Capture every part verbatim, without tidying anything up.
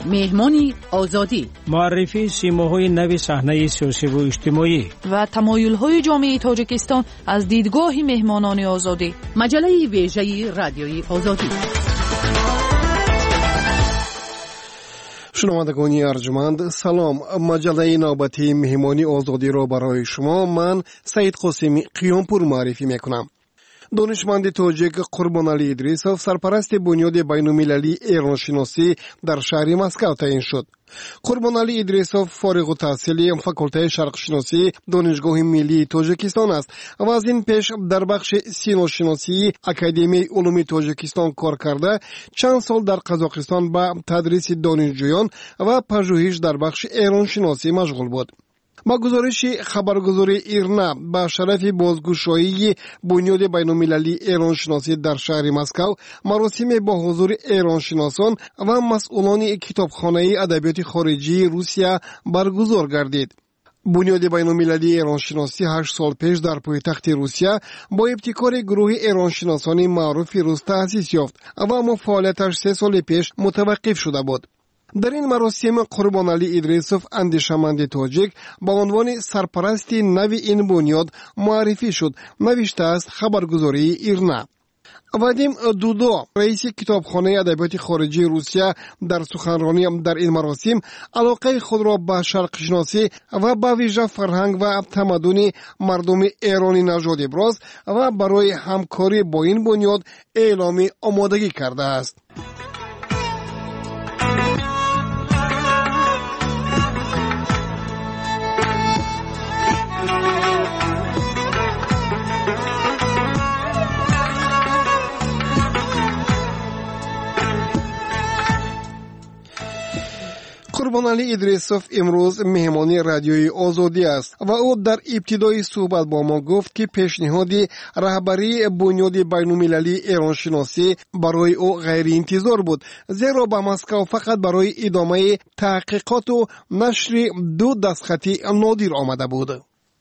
مهمانی آزادی، معرفی سیماهای نو صحنه سیاسی و اجتماعی و تمایل‌های جامعه تاجیکستان از دیدگاه مهمانان آزادی. مجله ویژه رادیوی آزادی. شنوندگان ارجمند سلام. مجله نوبتی مهمانی آزادی را برای شما من سعید قاسمی قیامپور معرفی میکنم. دانشمند تاجیک قربانعلی ادریسوف سرپرست بنیاد بین‌المللی ایرانشناسی در شهر مسکو تعیین شد. قربانعلی ادریسوف فارغ التحصیلی فاکولته شرقشناسی دانشگاه ملی تاجیکستان است و از این پیش در بخش سینوشناسی اکادمی علوم تاجیکستان کار کرده چند سال در قزاقستان به تدریس دانشجویان و پژوهش در بخش ایرانشناسی مشغول بود. با گزارش خبرگزاری ایرنا با شرف بازگشایی بنیاد بین‌المللی ایرانشناسی در شهر مسکو مراسم با حضور ایرانشناسان و مسئولان کتابخانه ادبیات خارجی روسیه برگزار گردید. بنیاد بین‌المللی ایرانشناسی هشت سال پیش در پایتخت روسیه با ابتکار گروه ایرانشناسان معروف روس تأسیس یافت و اما فعالیتش سه سال پیش متوقف شده بود. در این مراسم قربانعلی ادریسوف اندیشمند تاجیک با عنوان سرپرست نو این بنیاد معرفی شد، نوشته است خبرگزاری ایرنا. وادیم دودو رئیس کتابخانه ادبیات خارجی روسیه در سخنرانی در این مراسم علاقه خود را به شرق شناسی و به ویژه فرهنگ و تمدن مردم ایرانی نژاد ابراز و برای همکاری با این بنیاد اعلام آمادگی کرده است. قربانعلی ادریسوف امروز مهمانی رادیوی آزادی است و او در ابتدای صحبت با ما گفت که پیشنهاد رهبری بنیاد بین‌المللی ایرانشناسی برای او غیر انتظار بود، زیرا به مسکو فقط برای ادامه تحقیقات و نشر دو دستخطی نادر آمده بود.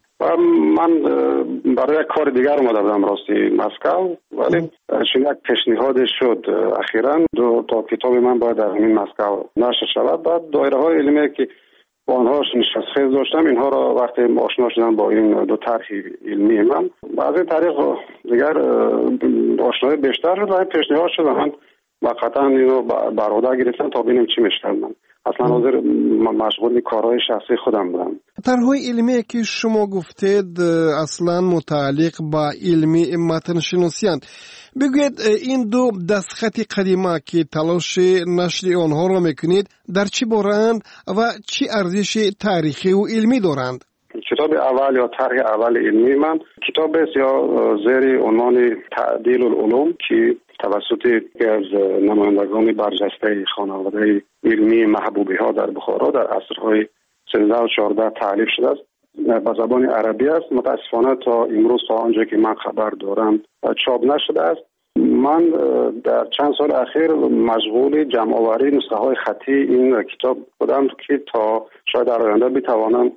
من برای کار دیگر اومده بودم راستی مسکو، ولی چون یک پیشنهاد شد اخیراً دو تا کتاب من باید در همین مسکو نشر شود. بعد دایره های علمی که با آنها نشست داشتم اینها را وقتی آشنا شدم با این دو طرح علمی من از این طریق دیگر آشنایی بیشتر شد و این پیشنهاد شد من واقعا اینو برآورده گرفتم تا ببینیم چی میشه. من اصلا حاضر مشغول کارهای شخصی خودم بودم. طرح‌های علمی که شما گفتید اصلا متعلق با علمی متن شناسی‌اند. بگوید این دو دستخط قدیمه که تلاش نشر آنها را میکنید در چی بارند و چی ارزش تاریخی و علمی دارند؟ کتاب اول یا طرح اول علمی من کتاب است یا زیر عنوان تعدیل العلوم که توسط یکی از نمایندگان برجسته خانواده علمی محبوبی ها در بخارا در عصرهای سیزده و چهارده تألیف شده است. به زبان عربی است. متاسفانه تا امروز تا آنجا که من خبر دارم چاپ نشده است. من در چند سال اخیر مشغول جمع آوری نسخه های خطی این کتاب بودم که تا شاید در آینده بتوانم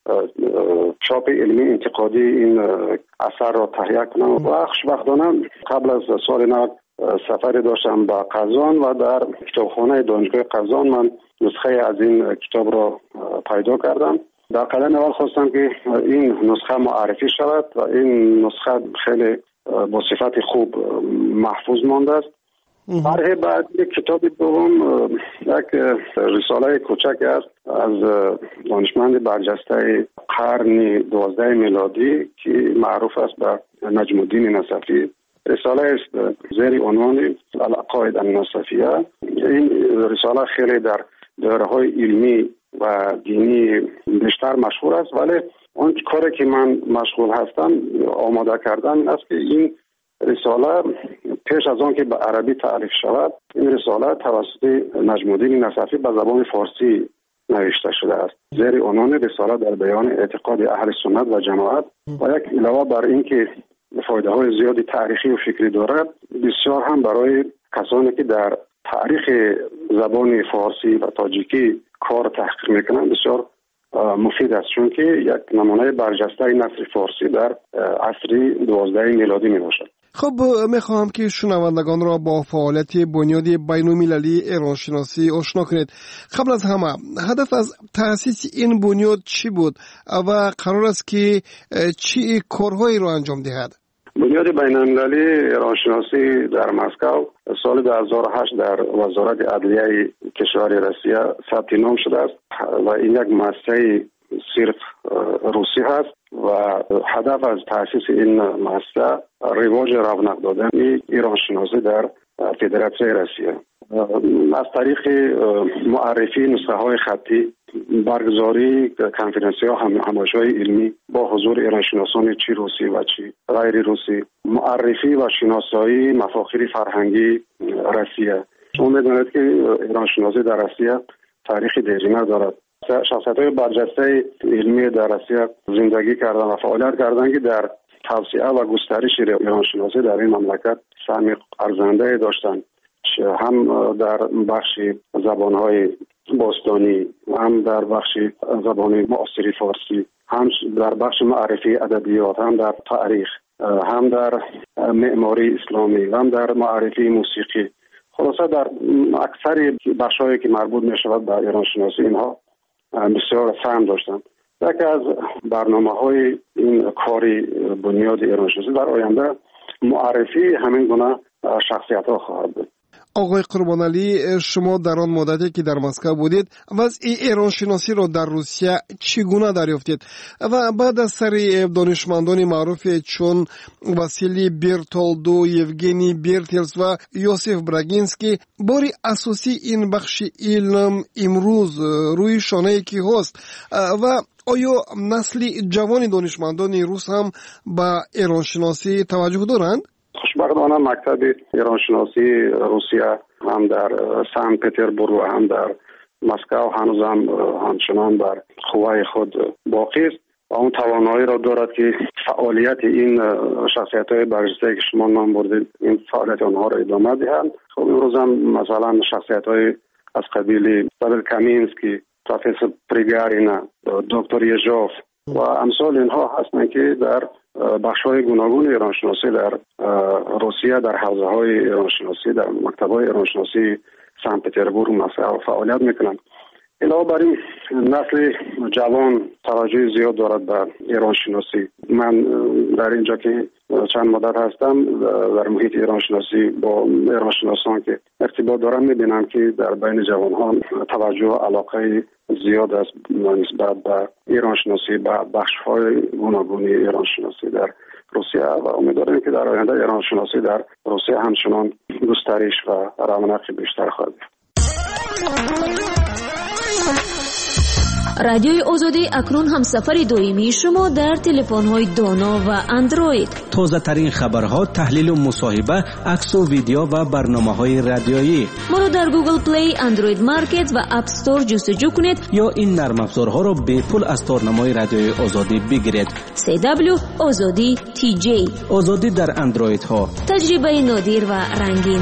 چاپ علمی انتقادی این اثر را تهیه کنم. و خوشبختانه قبل از سال نو سفری داشتم به قزان و در کتابخانه دانشگاه قزان من نسخه از این کتاب را پیدا کردم. در قدم اول خواستم که این نسخه معرفی شود و این نسخه خیلی با صفت خوب محفوظ مانده است. طرح بعد یک کتاب دوم یک رساله کوچک است از دانشمند برجسته قرن دوازده میلادی که معروف است به نجم الدین نصفی. رساله است زیر عنوان العقاید النصفیه. این رساله خیلی در دایره‌های علمی و دینی بیشتر مشهور است، ولی اون کاری که من مشغول هستم آماده کردن است که این رساله پیش از آن که به عربی تعریف شود این رساله توسط نجم الدین نصفی به زبان فارسی نوشته شده است زیر عنوان رساله در بیان اعتقاد اهل سنت و جماعت و یک علاوه بر این که فایده های زیادی تاریخی و فکری دارد بسیار هم برای کسانی که در تاریخ زبان فارسی و تاجیکی کار تحقیق میکنند بسیار مفید است، چون که یک نمونه برجسته نثر فارسی در عصر دوازده میلادی می باشد. خب میخواهم که شنوندگان را با فعالیت بنیاد بین‌المللی ایرانشناسی آشنا کنید. قبل از همه هدف از تأسیس این بنیاد چی بود و قرار است که چی کارهایی را انجام دهد؟ بنیاد بین‌المللی ایرانشناسی در مسکو سال دو هزار و هشت در وزارت عدلیه کشور روسیه ثبت نام شده است و این یک مؤسسه صرف روسی هست و هدف از تأسیس این مؤسسه رواج رونق دادن ایرانشناسی در فدراسیون روسیه از طریق معرفی نسخه های خطی، برگزاری کنفرانسی ها، همایش‌های علمی با حضور ایرانشناسان چی روسی و چی غیر روسی، معرفی و شناسایی مفاخر فرهنگی روسیه. شما می‌دانید که ایرانشناسی در روسیه تاریخ دیرینه دارد. شخصیت‌های برجسته علمی در روسیه زندگی کردن و فعالیت کردن که در توسعه و گسترش ایرانشناسی در این مملکت سهم ارزنده داشتند، هم در بخش زبان‌های باستانی، هم در بخش زبان معاصر فارسی، هم در بخش معرفی ادبیات، هم در تاریخ، هم در معماری اسلامی، هم در معرفی موسیقی. خلاصه در اکثر بخش‌هایی که مربوط می‌شود به ایرانشناسی اینها بسیار سهم داشتند. یکی از برنامه‌های این کاری بنیاد ایرانشناسی در آینده معرفی همین گونه شخصیت‌ها خواهد بود. آقای قربانعلی، شما در آن مدتی که در مسکو بودید وضع ایرانشناسی را در روسیه چگونه دریافتید و بعد از سر دانشمندان معروف چون واسیلی برتولدو، یوگنی برتلس و یوسف براگینسکی بار اساسی این بخش علم امروز روی شانه کی هست و آیا نسل جوان دانشمندان روس هم به ایرانشناسی توجه دارند؟ خوشبختانه مکتب ایرانشناسی روسیه هم در سن پترزبورگ و هم در مسکو هنوز هم همچنان بر قوای خود باقی است و اون توانایی را دارد که فعالیت این شخصیت‌های برجسته که شما نام بردید این فعالیت آنها را ادامه دهند. خب امروز هم مثلا شخصیت‌های از قبیل پاول کامینسکی، پروفسور پریگارینا، دکتر یژوف و امثال اینها هستند که در بخش‌های گوناگون ایرانشناسی در روسیه در حوزه‌های ایرانشناسی در مکتب‌های ایرانشناسی سن پترزبورگ مسکو فعالیت می‌کنند. علاوه بر این نسل جوان توجه زیاد دارد به ایرانشناسی. من در اینجا که چند مدت هستم در محیط ایرانشناسی با ایرانشناسان که ارتباط دارم می‌بینم که در بین جوان‌ها توجه و علاقه زیاد است نسبت به ایرانشناسی به بخش‌های گوناگون ایرانشناسی در روسیه و امیدواریم که در آینده ایرانشناسی در روسیه همچنان گسترش و رونق بیشتر خواهد یافت. رادیوی آزادی اکنون هم سفر دائمی شما در تلفن‌های دانا و اندروید. تازه ترین خبرها، تحلیل و مصاحبه، عکس و ویدیو و برنامه‌های رادیویی. ما را در گوگل پلی، اندروید مارکت و اپ استور جستجو کنید یا این نرم افزارها را به پول از تارنمای رادیوی آزادی بگیرید. سی دبلیو آزادی تی جی. آزادی در اندروید ها. تجربه نادر و رنگین.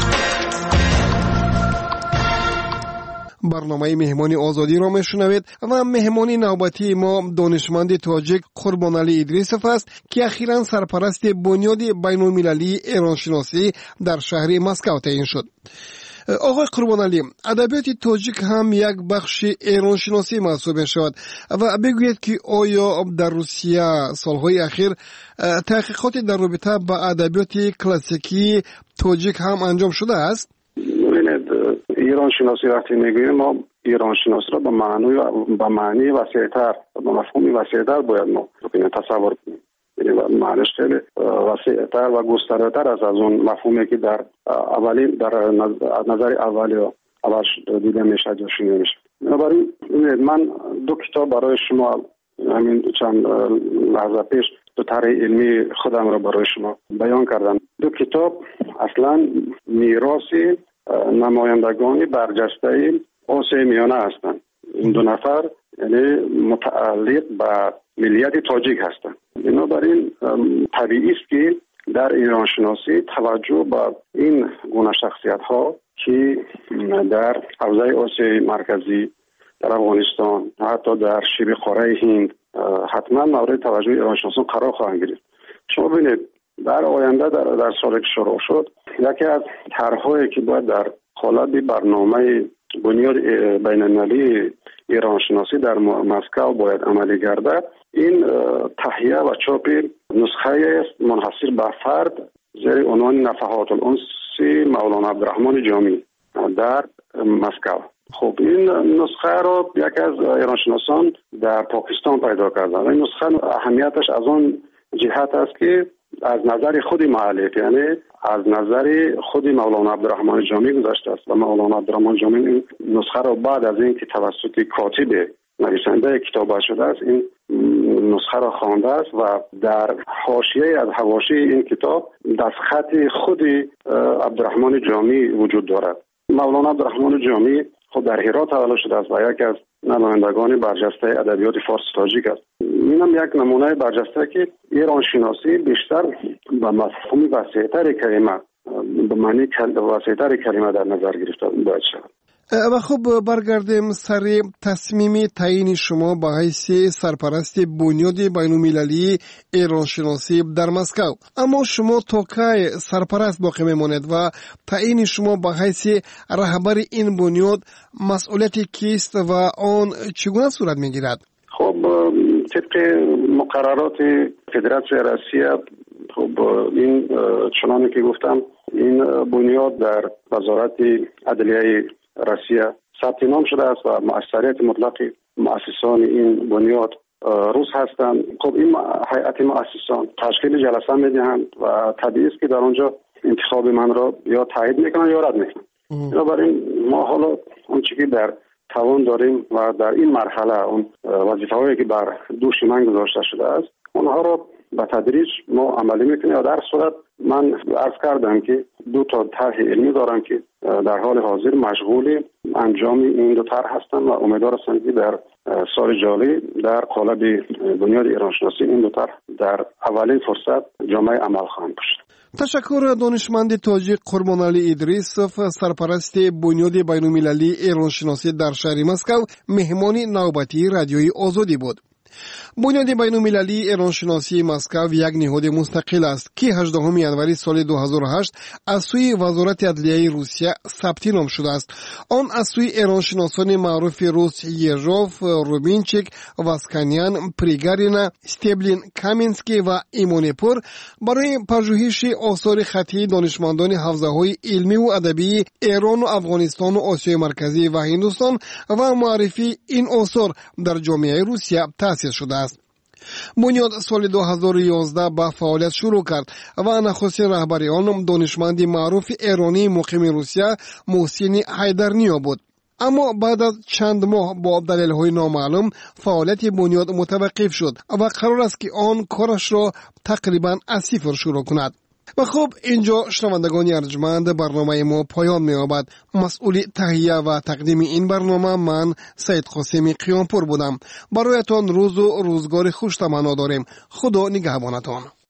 برنامه مهمانی آزادی را میشنوید و مهمانی نوبتی ما دانشمند تاجیک قربانعلی ادریسوف است که اخیراً سرپرست بنیاد بین‌المللی ایرانشناسی در شهر مسکو تعیین شد. آقای قربانعلی، ادبیات تاجیک هم یک بخش ایرانشناسی محسوب می‌شود و بگویید که آیا در روسیه سالهای اخیر تحقیقات در رابطه با ادبیات کلاسیکی تاجیک هم انجام شده است؟ ایران شناسی وقتی میگوییم ما ایران شناسی را به معنی به معنی وسیع‌تر به مفهومی وسیع‌تر باید ما تصور کنیم. یعنی معنیش خیلی وسیع‌تر و گسترده‌تر از از اون مفهومی که در اولین در نظر اولی و اول دیده میشه یا شنیده میشه. بنابراین من دو کتاب برای شما همین چند لحظه پیش دو طرح علمی خودم را برای شما بیان کردم. دو کتاب اصلا میراثی نمایندگان برجسته آسیای میانه هستند. این دو نفر یعنی متعلق به ملیت تاجیک هستند. بنابراین طبیعی است که در ایران شناسی توجه به این گونه شخصیت ها که در حوزه آسیای مرکزی، در افغانستان، حتی در شبه قاره هند حتما مورد توجه ایران شناسان قرار خواهند گرفت. شما ببینید در آینده در, در سالی که شروع شد، یکی از طرح‌هایی که باید در قالب برنامه بنیاد بین‌المللی ایران شناسی در مسکو باید عملی گردد، این تهیه و چاپ نسخه است منحصر به فرد زیر عنوان نفحات الانس مولانا عبدالرحمن جامی در مسکو. خب این نسخه را یکی از ایران شناسان در پاکستان پیدا کردن. این نسخه اهمیتش از آن جهت است که از نظر خود مؤلف، یعنی از نظر خود مولانا عبدالرحمن جامی گذشته است و مولانا عبدالرحمن جامی این نسخه را بعد از اینکه توسط کاتب نویسنده کتاب شده است، این نسخه را خوانده است و در حاشیه از حواشی این کتاب دستخط خود عبدالرحمن جامی وجود دارد. مولانا عبدالرحمن جامی خود در هرات تولد شده است و یکی از نمایندگان برجسته ادبیات فارسی تاجیک است. اینم یک نمونه برجسته که ایران شناسی بیشتر به مفهوم وسیع‌تر کلمه، به معنی وسیع‌تر کلمه در نظر گرفته باید شود. و خب برگردیم سر تصمیم تعیین شما به حیث سرپرست بنیاد بین‌المللی ایران شناسی در مسکو. اما شما تا کی سرپرست باقی میماند و تعیین شما به حیث رهبر این بنیاد مسئولیت کیست و آن چگونه صورت میگیرد؟ خب طبق مقررات فدراسیون روسیه، خب این چنانه که گفتم این بنیاد در وزارت عدلیه روسیه ثبت نام شده است و مؤثریت مطلق مؤسسان این بنیاد روس هستند. خب این هیئت مؤسسان تشکیل جلسه میدهند و طبیعی است که در آنجا انتخاب من را یا تایید میکنن یا رد میکنن. بنابراین ما حالا اون چیزی که در توان داریم و در این مرحله اون وظیفه‌هایی که بر دوش من گذاشته شده است اونها را به تدریج ما عملی میکنیم. و در صورت من عرض کردم که دو تا طرح علمی دارم که در حال حاضر مشغول انجام این دو طرح هستم و امیدوار هستم که در سال جاری در قالب بنیاد ایران شناسی این دو طرح در اولین فرصت جامعه عمل خواهند داشت. تشکر دانشمند تاجیک قربانعلی ادریسوف، سرپرست بنیاد بین‌المللی ایران شناسی در شهر مسکو، مهمان نوبتی رادیوی آزادی بود. بنیاد بین‌المللی ایران شناسی مسکو یک نهاد مستقل است که هجدهم ژانویه سال دو هزار و هشت از سوی وزارت عدلیه روسیه ثبت نام شده است. آن از سوی ایران شناسان معروف روس یژوف، روبینچیک، واسکانیان، پریگارینا، استبلین کامینسکی و ایمونپور برای پژوهش آثار خطی دانشمندان حوزه‌های علمی و ادبی ایران و افغانستان و آسیای مرکزی و هندوستان و معرفی این آثار در جامعه روسیه تأسیس شده است. بنیاد سال دو هزار و یازده به فعالیت شروع کرد و نخستین رهبر آن دانشمند معروف ایرانی مقیم روسیه محسن حیدرنیا بود. اما بعد از چند ماه با دلایل نامعلوم فعالیت بنیاد متوقف شد و قرار است که آن کارش را تقریبا از صفر شروع کند. و خب اینجا شنوندگان ارجمند برنامه ما پایان می‌یابد. مسئول تهیه و تقدیم این برنامه من سید قاسمی قیامپور بودم. برایتان روز و روزگار خوش تمنا داریم. خدا نگهبانتان.